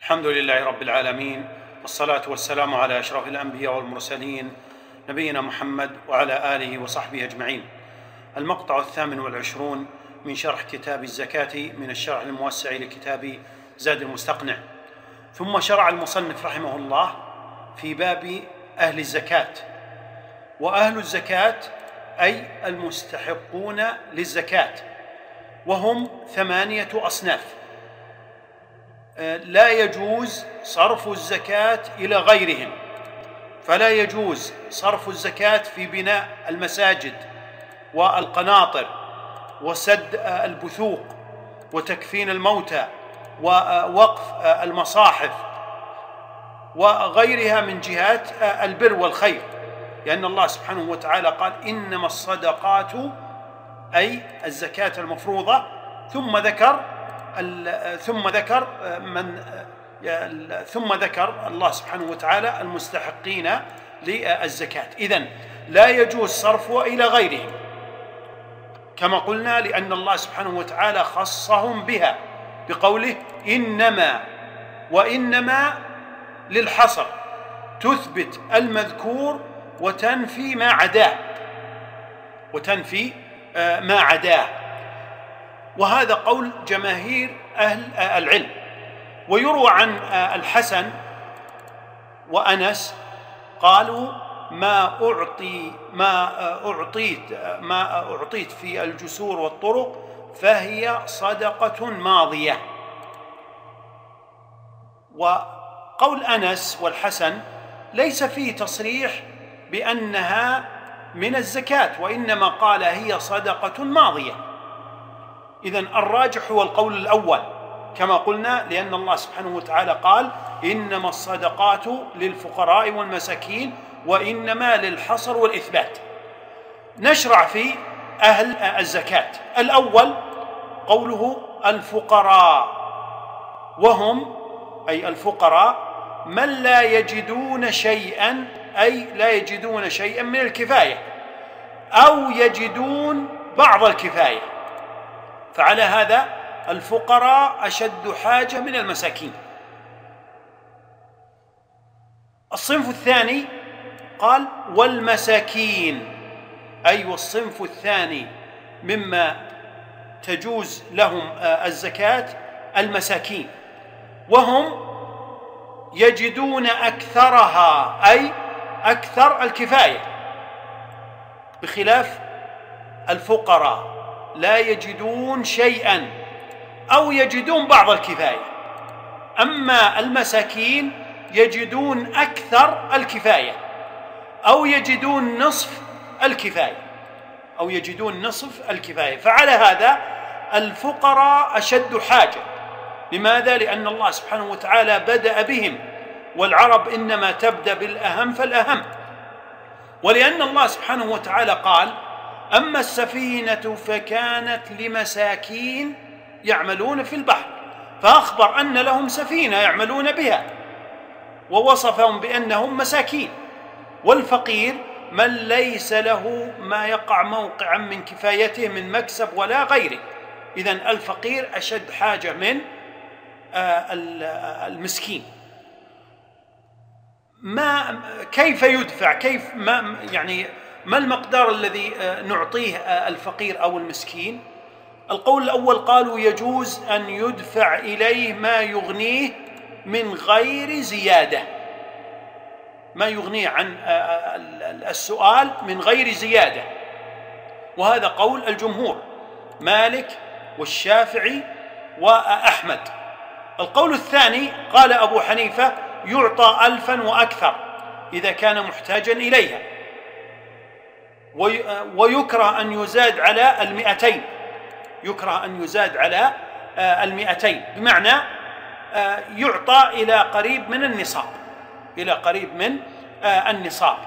الحمد لله رب العالمين، والصلاة والسلام على أشرف الأنبياء والمرسلين نبينا محمد وعلى آله وصحبه أجمعين. المقطع 28 من شرح كتاب الزكاة من الشرح الموسع لكتاب زاد المستقنع. ثم شرع المصنف رحمه الله في باب أهل الزكاة. وأهل الزكاة أي المستحقون للزكاة، وهم 8 أصناف. لا يجوز صرف الزكاة إلى غيرهم، فلا يجوز صرف الزكاة في بناء المساجد والقناطر وسد البثوق وتكفين الموتى ووقف المصاحف وغيرها من جهات البر والخير، لأن الله سبحانه وتعالى قال: إنما الصدقات، أي الزكاة المفروضة، ثم ذكر الله سبحانه وتعالى المستحقين للزكاة. إذن لا يجوز صرفها إلى غيرهم كما قلنا، لأن الله سبحانه وتعالى خصهم بها بقوله: إنما، وإنما للحصر، تثبت المذكور وتنفي ما عداه. وهذا قول جماهير أهل العلم. ويروى عن الحسن وأنس قالوا: ما أعطيت في الجسور والطرق فهي صدقة ماضية. وقول أنس والحسن ليس فيه تصريح بأنها من الزكاة، وإنما قال هي صدقة ماضية. إذن الراجح هو القول الأول كما قلنا، لأن الله سبحانه وتعالى قال: إنما الصدقات للفقراء والمساكين، وإنما للحصر والإثبات. نشرع في أهل الزكاة. الأول قوله الفقراء، وهم أي الفقراء من لا يجدون شيئا، أي لا يجدون شيئا من الكفاية أو يجدون بعض الكفاية، فعلى هذا الفقراء أشد حاجة من المساكين. الصنف الثاني قال: والمساكين، أي والصنف الثاني مما تجوز لهم الزكاة المساكين، وهم يجدون أكثرها، أي أكثر الكفاية، بخلاف الفقراء لا يجدون شيئا أو يجدون بعض الكفاية. أما المساكين يجدون أكثر الكفاية أو يجدون نصف الكفاية، فعلى هذا الفقراء أشد حاجة. لماذا؟ لأن الله سبحانه وتعالى بدأ بهم، والعرب إنما تبدأ بالأهم فالأهم. ولأن الله سبحانه وتعالى قال: أما السفينة فكانت لمساكين يعملون في البحر، فأخبر أن لهم سفينة يعملون بها، ووصفهم بأنهم مساكين. والفقير من ليس له ما يقع موقعا من كفايته من مكسب ولا غيره. إذن الفقير أشد حاجة من المسكين. كيف يدفع؟ ما المقدار الذي نعطيه الفقير أو المسكين؟ القول الأول قالوا: يجوز أن يدفع إليه ما يغنيه من غير زيادة، ما يغنيه عن السؤال من غير زيادة، وهذا قول الجمهور مالك والشافعي وأحمد. القول الثاني قال أبو حنيفة: يعطى 1000 وأكثر إذا كان محتاجا إليها، ويكره أن يزاد على 200، بمعنى يعطى إلى قريب من النصاب،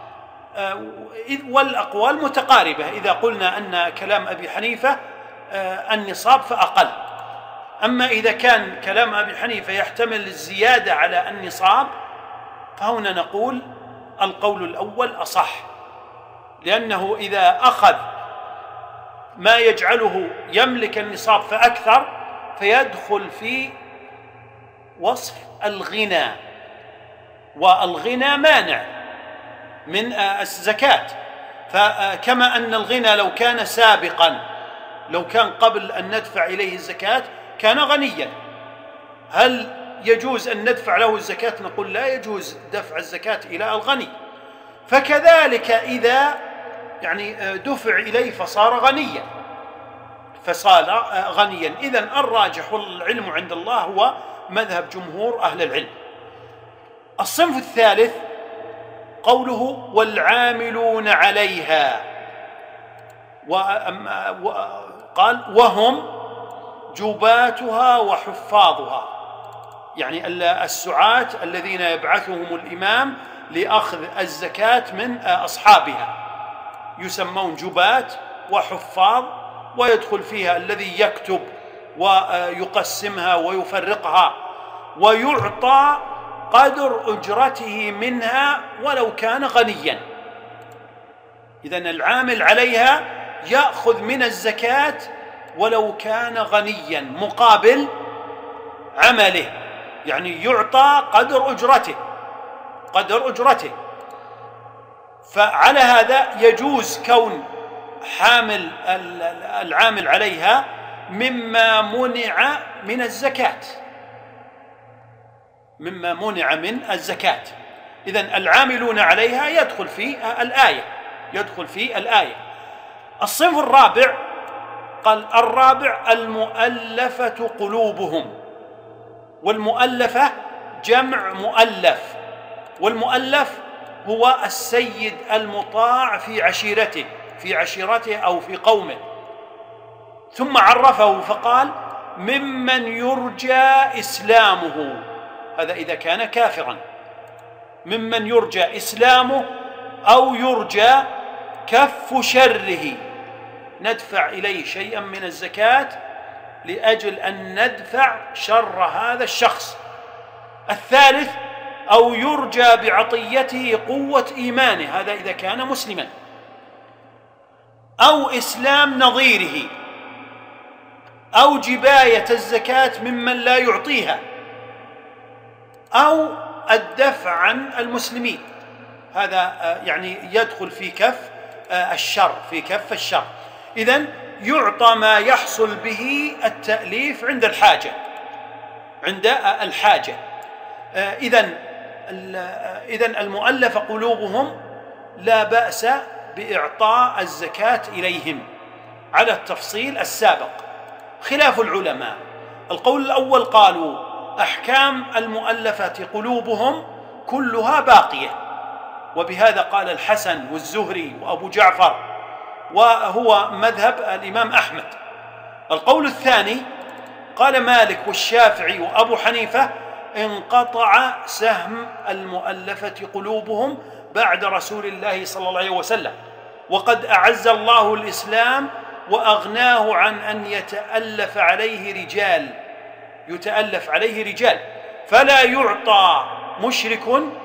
والأقوال متقاربة. إذا قلنا أن كلام أبي حنيفة النصاب فأقل، أما إذا كان كلام أبي حنيفة يحتمل الزيادة على النصاب، فهنا نقول القول الأول أصح، لأنه إذا أخذ ما يجعله يملك النصاب فأكثر، فيدخل في وصف الغنى، والغنى مانع من الزكاة. فكما أن الغنى لو كان سابقا، لو كان قبل أن ندفع إليه الزكاة كان غنيا، هل يجوز أن ندفع له الزكاة؟ نقول لا يجوز دفع الزكاة إلى الغني. فكذلك إذا دفع إليه فصار غنيا، إذن الراجح والعلم عند الله هو مذهب جمهور أهل العلم. الصنف الثالث قوله والعاملون عليها، قال وهم جباتها وحفاظها، يعني السعاة الذين يبعثهم الإمام لأخذ الزكاة من أصحابها يسمون جبات وحفاظ، ويدخل فيها الذي يكتب ويقسمها ويفرقها، ويعطى قدر أجرته منها ولو كان غنيا. إذن العامل عليها يأخذ من الزكاة ولو كان غنيا مقابل عمله، يعني يعطى قدر أجرته. فعلى هذا يجوز كون العامل عليها مما منع من الزكاة، إذن العاملون عليها يدخل في الآية. الصنف الرابع قال الرابع المؤلفة قلوبهم، والمؤلفة جمع مؤلف، والمؤلف هو السيد المطاع في عشيرته أو في قومه. ثم عرفه فقال ممن يرجى إسلامه، هذا إذا كان كافرا، ممن يرجى إسلامه أو يرجى كف شره، ندفع إليه شيئا من الزكاة لأجل أن ندفع شر هذا الشخص. الثالث أو يرجى بعطيته قوة إيمانه، هذا إذا كان مسلما، أو إسلام نظيره، أو جباية الزكاة ممن لا يعطيها، أو الدفع عن المسلمين، هذا يدخل في كف الشر. إذن يعطى ما يحصل به التأليف عند الحاجة. إذن المؤلف قلوبهم لا بأس بإعطاء الزكاة إليهم على التفصيل السابق. خلاف العلماء، القول الأول قالوا أحكام المؤلفة قلوبهم كلها باقية، وبهذا قال الحسن والزهري وأبو جعفر، وهو مذهب الإمام أحمد. القول الثاني قال مالك والشافعي وأبو حنيفة انقطع سهم المؤلفة قلوبهم بعد رسول الله صلى الله عليه وسلم، وقد أعز الله الإسلام وأغناه عن أن يتألف عليه رجال، فلا يعطى مشرك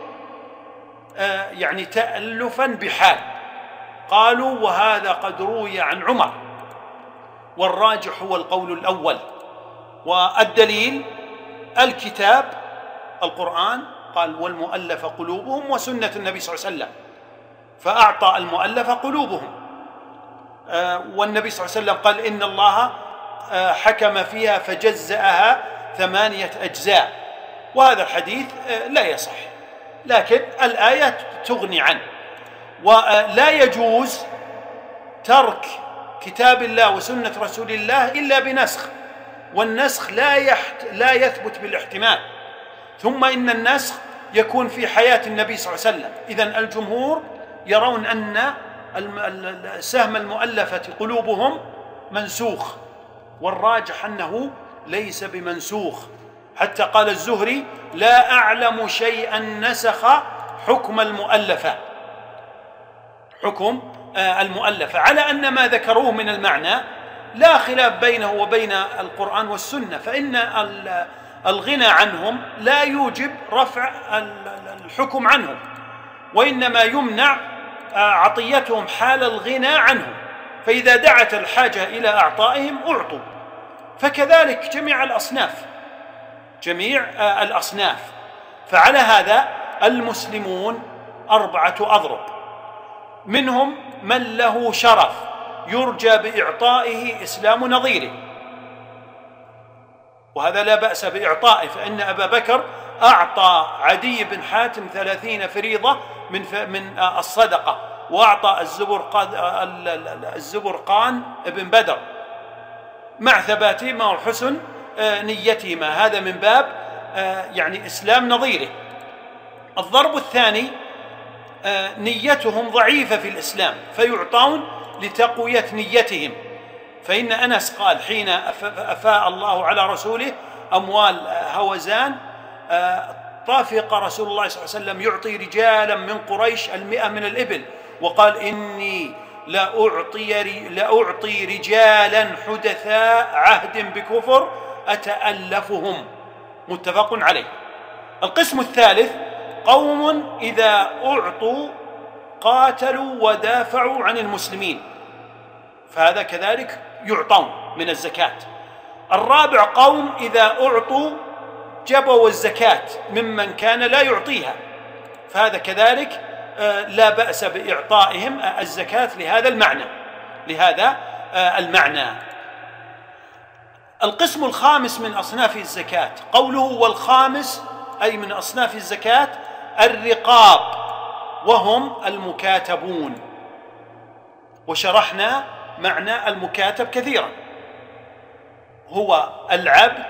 تألفا بحال. قالوا وهذا قد روي عن عمر، والراجح هو القول الأول، والدليل الكتاب القرآن قال والمؤلف قلوبهم، وسنة النبي صلى الله عليه وسلم فأعطى المؤلف قلوبهم، والنبي صلى الله عليه وسلم قال إن الله حكم فيها فجزأها 8 أجزاء، وهذا الحديث لا يصح، لكن الآية تغني عنه. ولا يجوز ترك كتاب الله وسنة رسول الله إلا بنسخ، والنسخ لا يثبت بالاحتمال، ثم إن النسخ يكون في حياة النبي صلى الله عليه وسلم. إذن الجمهور يرون أن سهم المؤلفة قلوبهم منسوخ، والراجح أنه ليس بمنسوخ، حتى قال الزهري لا أعلم شيئا نسخ حكم المؤلفة، على أن ما ذكروه من المعنى لا خلاف بينه وبين القرآن والسنة، فإن الغنى عنهم لا يوجب رفع الحكم عنهم، وإنما يمنع عطيتهم حال الغنى عنهم، فإذا دعت الحاجة إلى أعطائهم أعطوا. فكذلك جميع الأصناف، جميع الأصناف. فعلى هذا المسلمون 4 أضرب، منهم من له شرف يرجى بإعطائه إسلام نظيره، وهذا لا بأس بإعطائه، فإن أبا بكر أعطى عدي بن حاتم 30 فريضة من الصدقة، وأعطى الزبرقان ابن بدر مع ثباتهما وحسن نيتهما، هذا من باب يعني إسلام نظيره. الضرب الثاني نيتهم ضعيفة في الإسلام فيعطون لتقوية نيتهم، فإن أنس قال حين أفاء الله على رسوله أموال هوزان طافق رسول الله صلى الله عليه وسلم يعطي رجالا من قريش 100 من الإبل، وقال إني لأعطي رجالا حدثاء عهد بكفر أتألفهم، متفق عليه. القسم الثالث قوم إذا أعطوا قاتلوا ودافعوا عن المسلمين، فهذا كذلك يعطون من الزكاة. الرابع قوم إذا أعطوا جبوا الزكاة ممن كان لا يعطيها، فهذا كذلك لا بأس بإعطائهم الزكاة لهذا المعنى. القسم الخامس من أصناف الزكاة قوله والخامس أي من أصناف الزكاة الرقاب، وهم المكاتبون، وشرحنا معنى المكاتب كثيرا، هو العبد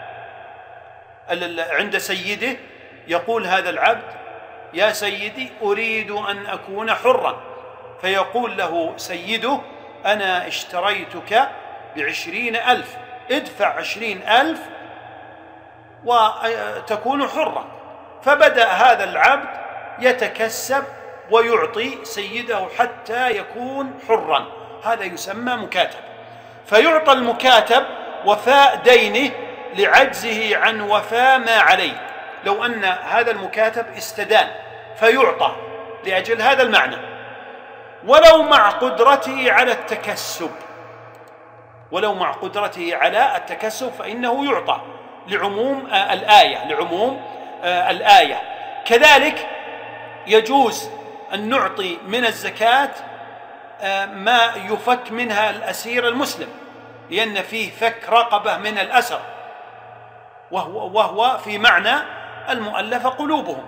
عند سيده يقول هذا العبد يا سيدي أريد أن أكون حرا، فيقول له سيده أنا اشتريتك ب20,000 ادفع 20,000 وتكون حرا. فبدأ هذا العبد يتكسب ويعطي سيده حتى يكون حرا، هذا يسمى مكاتب. فيعطى المكاتب وفاء دينه لعجزه عن وفاء ما عليه، لو أن هذا المكاتب استدان فيعطى لأجل هذا المعنى، ولو مع قدرته على التكسب فإنه يعطى لعموم الآية. كذلك يجوز أن نعطي من الزكاة ما يفك منها الأسير المسلم، لأن فيه فك رقبة من الأسر، وهو في معنى المؤلفة قلوبهم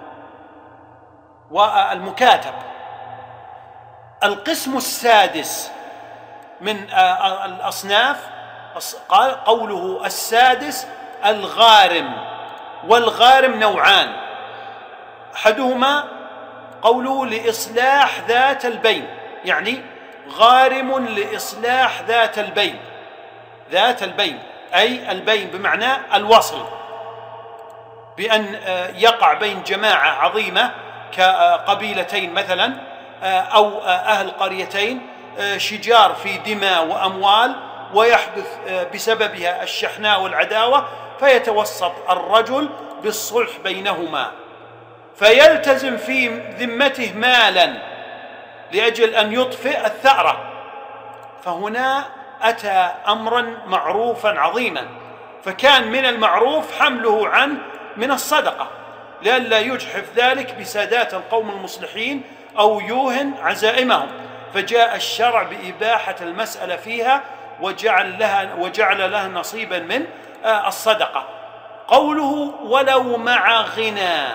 والمكاتب. القسم السادس من الأصناف قال قوله السادس الغارم، والغارم نوعان، أحدهما قوله لإصلاح ذات البين، يعني غارم لإصلاح ذات البين أي البين بمعنى الوصل، بأن يقع بين جماعة عظيمة كقبيلتين مثلا أو أهل قريتين شجار في دماء وأموال، ويحدث بسببها الشحناء والعداوة، فيتوسط الرجل بالصلح بينهما، فيلتزم في ذمته مالا لأجل أن يطفئ الثأرة، فهنا أتى أمرا معروفا عظيما، فكان من المعروف حمله عنه من الصدقة لئلا يجحف ذلك بسادات القوم المصلحين أو يوهن عزائمهم، فجاء الشرع بإباحة المسألة فيها وجعل لها نصيبا من الصدقة. قوله ولو مع غنى،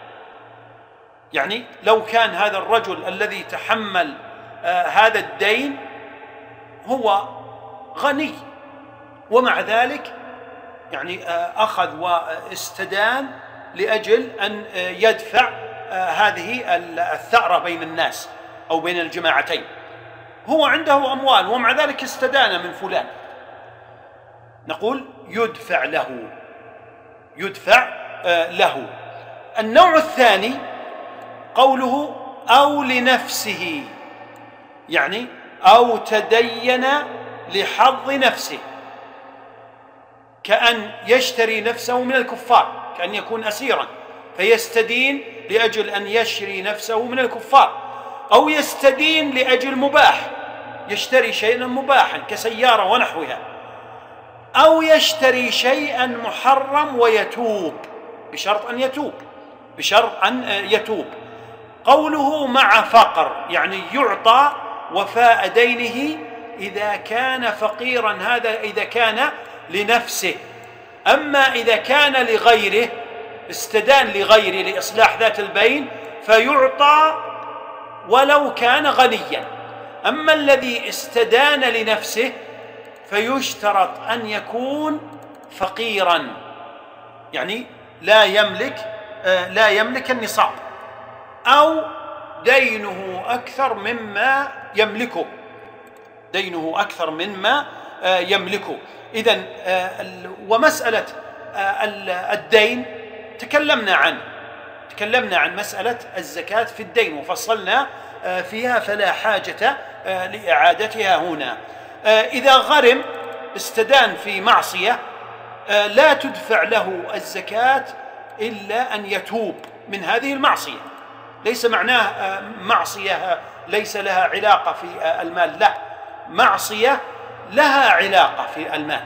يعني لو كان هذا الرجل الذي تحمل هذا الدين هو غني ومع ذلك يعني أخذ واستدان لأجل أن يدفع هذه الثأرة بين الناس أو بين الجماعتين، هو عنده أموال ومع ذلك استدان من فلان، نقول يدفع له. النوع الثاني قوله أو لنفسه، يعني أو تدين لحظ نفسه، كأن يشتري نفسه من الكفار، كأن يكون أسيرا فيستدين لأجل أن يشري نفسه من الكفار، أو يستدين لأجل مباح، يشتري شيئا مباحا كسيارة ونحوها، أو يشتري شيئا محرم ويتوب، بشرط أن يتوب. قوله مع فقر يعني يعطى وفاء دينه إذا كان فقيرا، هذا إذا كان لنفسه. أما إذا كان لغيره، استدان لغيره لإصلاح ذات البين، فيعطى ولو كان غنيا. أما الذي استدان لنفسه فيشترط أن يكون فقيرا، يعني لا يملك النصاب، أو دينه أكثر مما يملكه. إذن ومسألة الدين تكلمنا عن مسألة الزكاة في الدين وفصلنا فيها، فلا حاجة لإعادتها هنا. إذا غرم استدان في معصية لا تدفع له الزكاة إلا أن يتوب من هذه المعصية. ليس معناه معصية ليس لها علاقة في المال، لا، معصية لها علاقة في المال،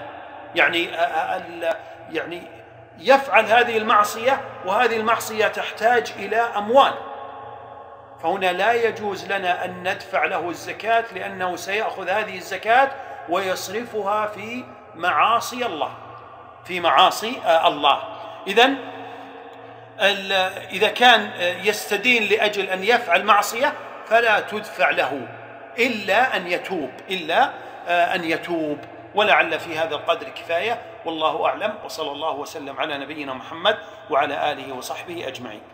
يعني يفعل هذه المعصية، وهذه المعصية تحتاج إلى أموال، فهنا لا يجوز لنا أن ندفع له الزكاة، لأنه سيأخذ هذه الزكاة ويصرفها في معاصي الله. إذن إذا كان يستدين لأجل أن يفعل معصية فلا تدفع له إلا أن يتوب. ولعل في هذا القدر كفاية، والله أعلم، وصلى الله وسلم على نبينا محمد وعلى آله وصحبه أجمعين.